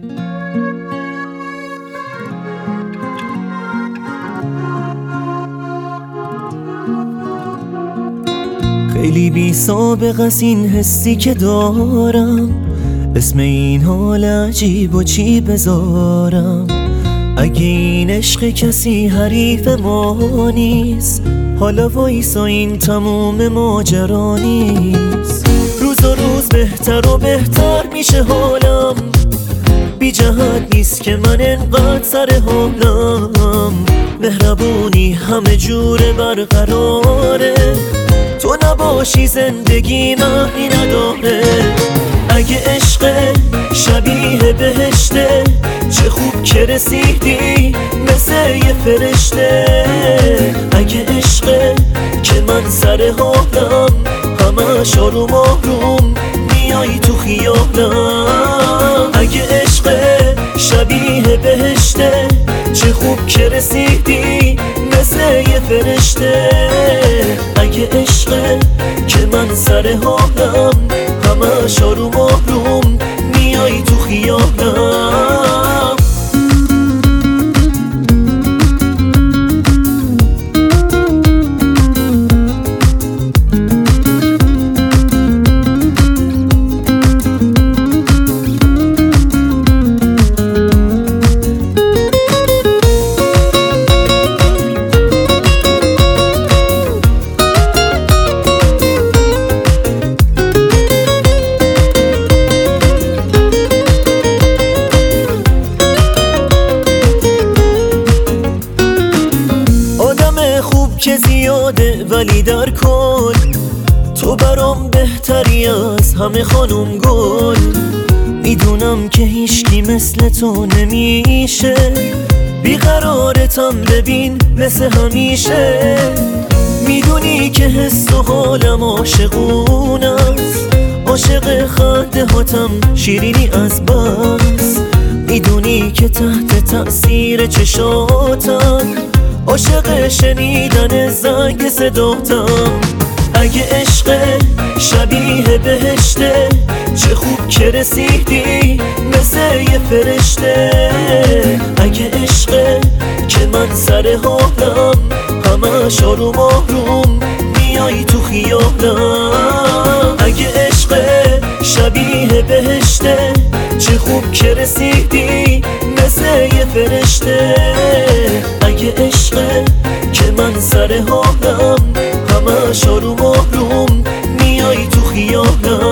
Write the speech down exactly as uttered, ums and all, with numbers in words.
خیلی بی سابق از این حسی که دارم، اسم این حال عجیب و چی بذارم. اگه این عشق کسی حریف ما نیست، حالا وایسا این تموم ماجرا نیست. روز و روز بهتر و بهتر میشه حالم، بی جهت نیست که من انقدر سر حالم. مهربونی همه جوره برقراره، تو نباشی زندگی معنی نداره. اگه عشق شبیه بهشته، چه خوب که رسیدی مثل یه فرشته. اگه عشق که من سر حالم، همش آروم آروم میای تو خیالم. اگه عشق شبیه بهشته، چه خوب که رسیدی مثل یه فرشته. اگه عشق که من سر حالم، همش آروم آروم میای تو خیالم. که زیاده ولی در کل، تو برام بهتری از همه خانوم گل. میدونم که هیچکی مثل تو نمیشه، بیقرارتم ببین مثل همیشه. میدونی که حس و حالم عاشقون است، عاشق خنده هاتم شیرینی از بس. میدونی که تحت تأثیر چشاتم، عاشق شنیدن زنگ صداتم. اگه عشق شبیه بهشته، چه خوب که رسیدی مثل یه فرشته. اگه عشق که من سر حالم، همش آروم آروم میای تو خیالم. اگه عشق شبیه بهشته، چه خوب که رسیدی مثل یه فرشته. اگه عشق که من سر حالم، همش آروم آروم میای تو خیالم.